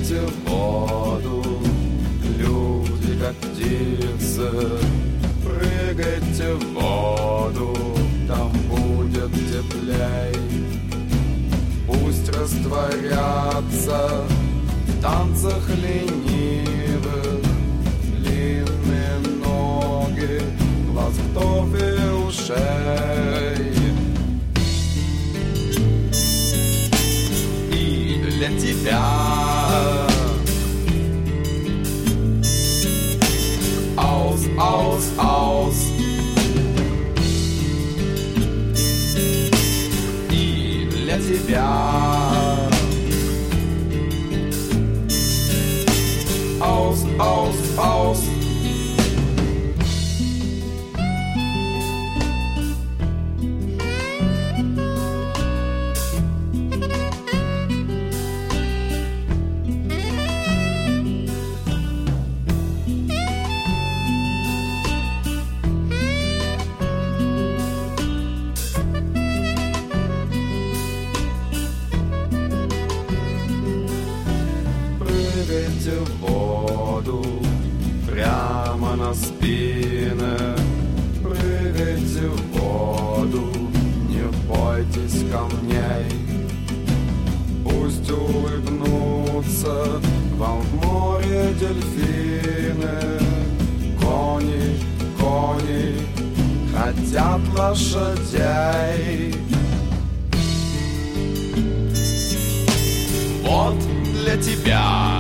Прыгайте в воду, люди как птицы. Прыгайте в воду, там будет теплей. Пусть растворятся в танцах ленивых длинные ноги, глазов и ушей. И для тебя aus, aus, aus. И для тебя aus, aus, aus. Прыгайте в воду прямо на спины. Прыгайте в воду, не бойтесь камней. Пусть улыбнутся вам в море дельфины. Кони, кони хотят лошадей. Вот для тебя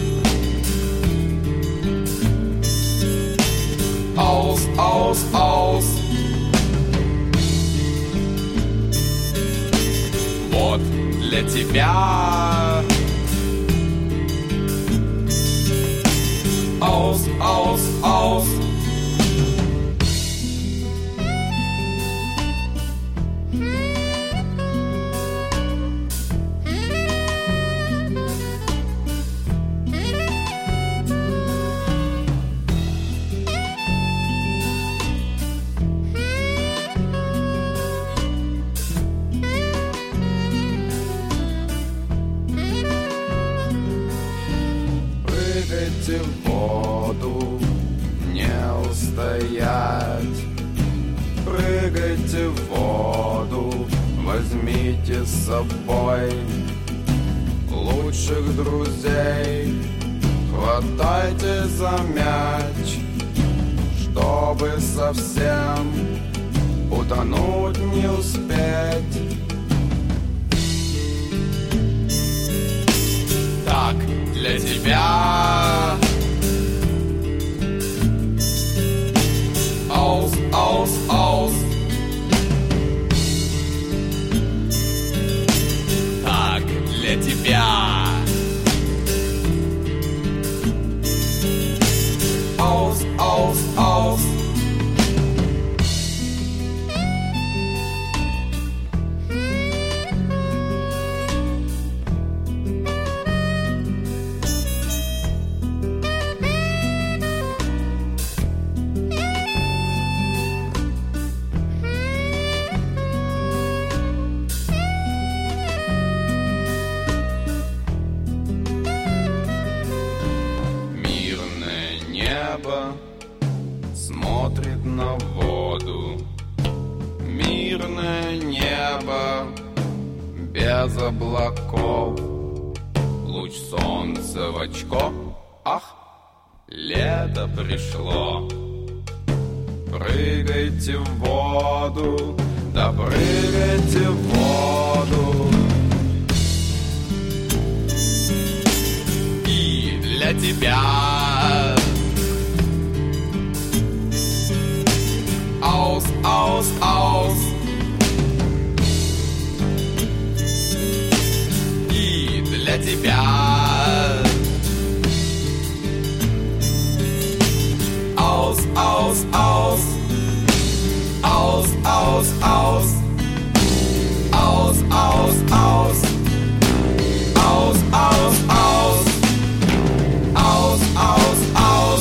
aus, aus, aus. Вот для тебя aus, aus, aus. Прыгайте в воду, не устоять. Прыгайте в воду, возьмите с собой лучших друзей. Хватайте за мяч, чтобы совсем утонуть не успеть. Так, для тебя aus, aus, aus. Так, для тебя aus, aus, aus. Смотрит на воду. Мирное небо без облаков. Луч солнца в очко. Ах, лето пришло. Прыгайте в воду, да прыгайте в воду. И для тебя aus, aus, aus. И для тебя aus, aus, aus. Aus, aus, aus. Aus, aus, aus. Aus, aus, aus. Aus, aus, aus.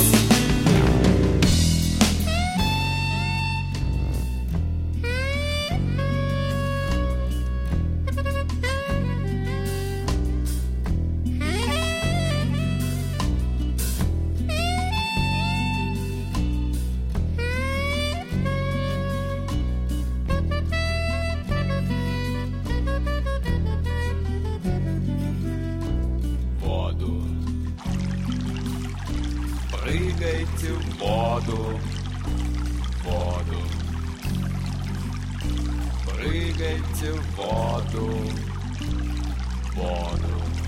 воду. Прыгайте в воду, воду. Прыгайте в воду, воду.